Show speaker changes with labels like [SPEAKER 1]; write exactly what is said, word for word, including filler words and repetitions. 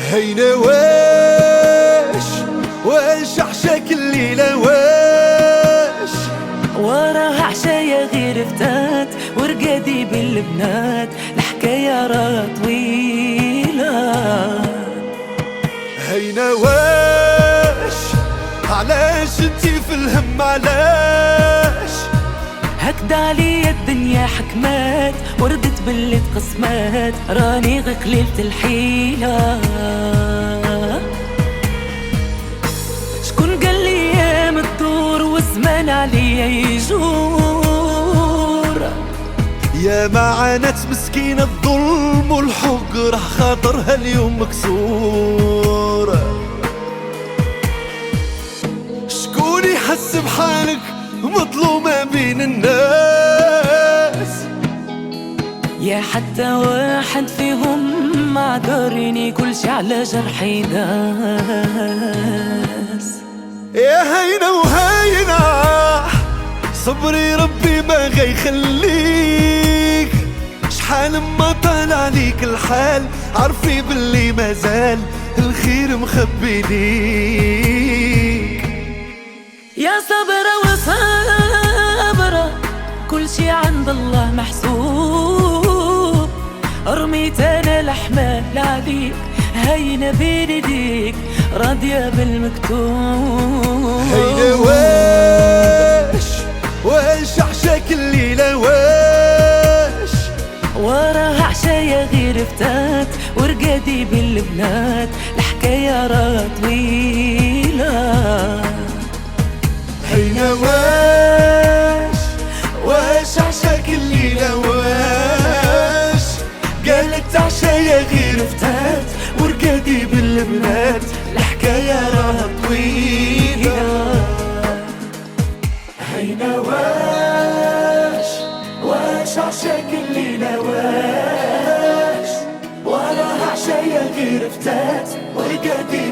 [SPEAKER 1] هينا واش واش عشاك الليلة واش
[SPEAKER 2] وراها عشايا غير فتات ورقادي بالبنات الحكاية راه طويلة.
[SPEAKER 1] هينا واش علاش انتي في الهم علاش
[SPEAKER 2] هكدا عليا الدنيا حكمات وردت باللي تقسمات راني غير قليلة الحيلة. شكون قال لي ايام الدور والزمان عليا يجور
[SPEAKER 1] يا ما عانت مسكينة الظلم والحق راح خاطرها اليوم مكسور. شكون يحس بحالك مظلومة بين الناس
[SPEAKER 2] يا حتى واحد فيهم ما داريني كلشي على جرحي داس.
[SPEAKER 1] يا هينا وهينا صبري ربي ما غيخليك شحال ما طال عليك الحال عرفي باللي مازال الخير مخبي ليك.
[SPEAKER 2] يا صبرة وصبرة كل شي عند الله محسوب رميت انا الحمال عليك هينا بين ايديك راضية بالمكتوب.
[SPEAKER 1] هينا واش واش عشاك الليلة واش
[SPEAKER 2] وراها عشايا غير فتات ورقادي بالبنات الحكاية راه طويلة.
[SPEAKER 1] هينا واش واش عشاك الليلة واش قالت عشايا غير فتات ورقادي بالبنات الحكاية راه طويلة. هينا واش واش عشاك الليلة واش وراها عشايا غير فتات ورقادي